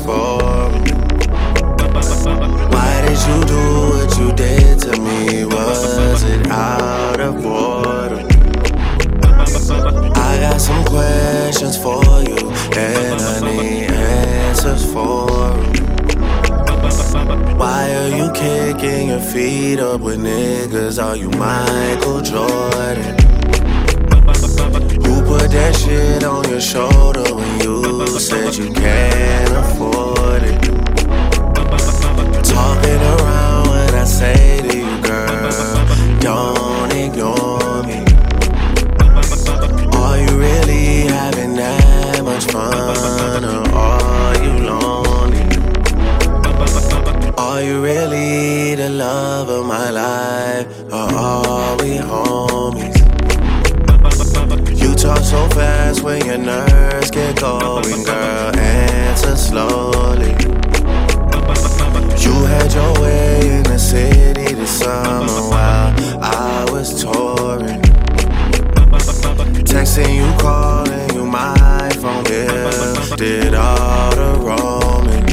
for them. Why did you do what you did to me? Was it out of boredom? I got some questions for you, and I need answers for them. Why are you kicking your feet up with niggas? Are you Michael Jordan? Who put that shit on your shoulder when you said you can't afford it? Talking around what I say to you, girl. Don't ignore me. Are you really having that much fun, or are you lonely? Are you really the love of my life, or are we homies? You talk so fast when your nerves get going, girl, answer slowly. You had your way in the city this summer while I was touring. Texting you, calling you, my phone bill did all the roaming.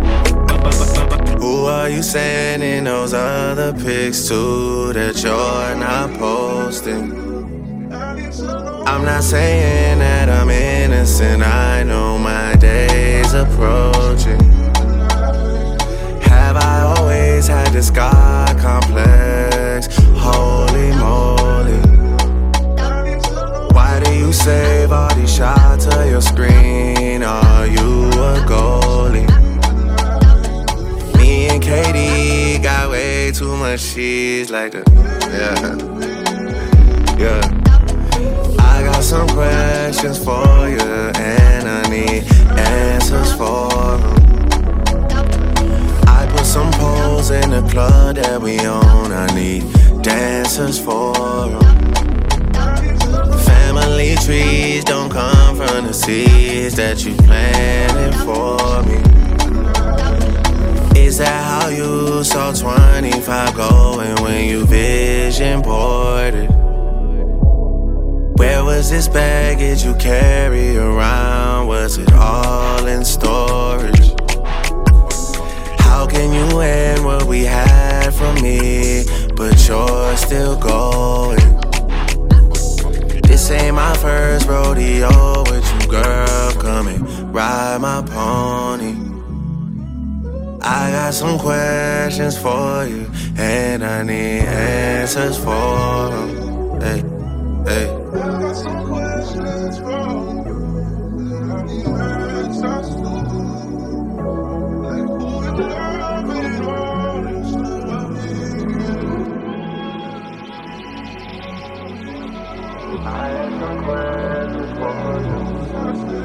Who are you sending those other pics to that you're not posting? I'm not saying that I'm innocent, I know my day's approaching. Have I always had this God complex? Holy moly. Why do you save all these shots of your screen? Are you a goalie? Me and Katie got way too much cheese like that. Yeah. I got some questions for you, and I need answers for them. I put some poles in the club that we own. I need dancers for them. Family trees don't come from the seeds that you planted for me. Is that how you saw 25 going when you vision boarded? Where was this baggage you carry around? Was it all in storage? How can you end what we had from me, but you're still going? This ain't my first rodeo with you, girl. Come and ride my pony. I got some questions for you, and I need answers for them. Hey. I got some questions for you, and I need answers for them. Like, who you love and all this stuff. I got some questions for you.